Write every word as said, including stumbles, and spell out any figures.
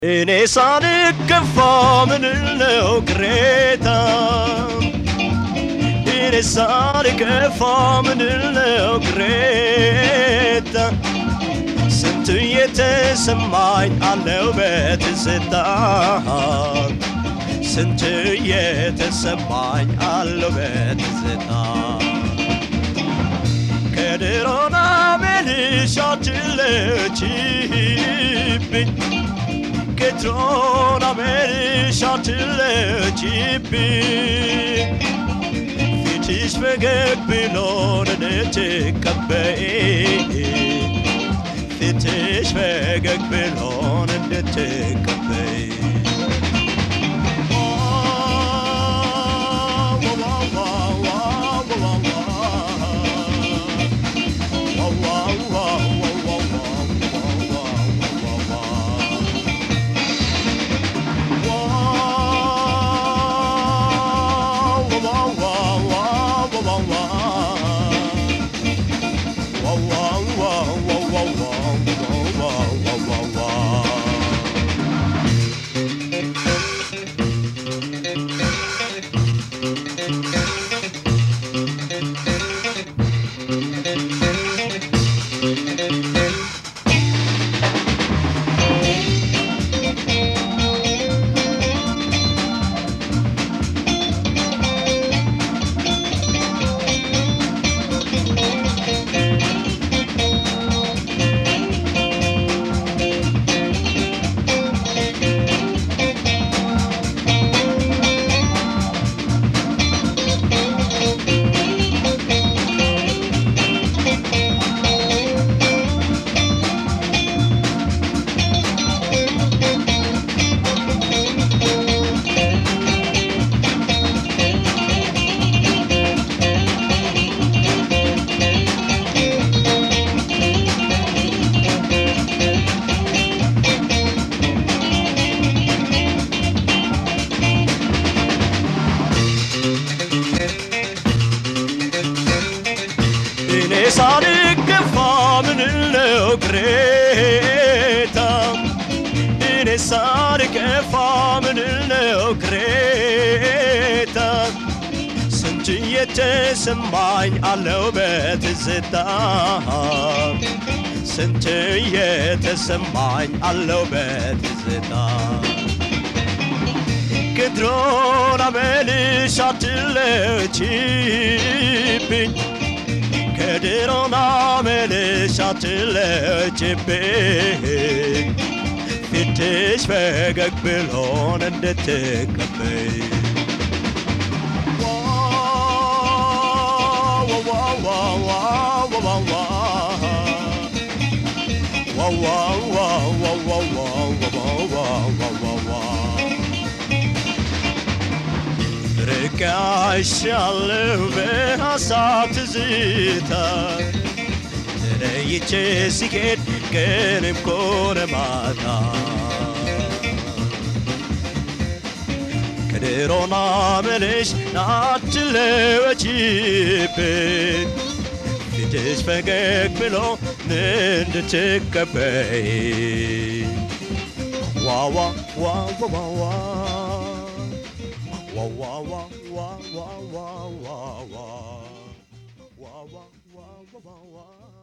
እኔ ሳልከፋ ምንለው ቅሬታ እኔ ሳልከፋ ምንለው ቅሬታ ስንት የተሰማኝ አለው በትዝታ ስንት የተሰማኝ አለው በትዝታ ከድሮና መልሻችለችብኝ كترون عمرشات لجيبي فيتيش فقك بلون نتكبئي فيتيش فقك بلون نتكبئي ሳልከፋ ምንለው ቅሬታ እኔ ሳልከፋ ምንለው ቅሬታ ስንት የተሰማኝ አለው በትዝታ ስንት የተሰማኝ አለው በትዝታ ከድሮና መልሻችለችብኝ ከድሮና መልሻችለችብኝ ፊትሽ ፈገግ ብሎን እንድትቀበይ ርቃሻለሁ በሐሳብ ትዝታ ተለይቼ ሲሄድ ቀንም ሆነ ማታ ከድሮና መልሽ ናትለወጪብኝ ፊትሽ ፈገግ ብሎ እንድትቀበይ ዋዋ ዋዋ ዋዋ Wa wa wa wa wa wa wa wa wa wa wa wa wa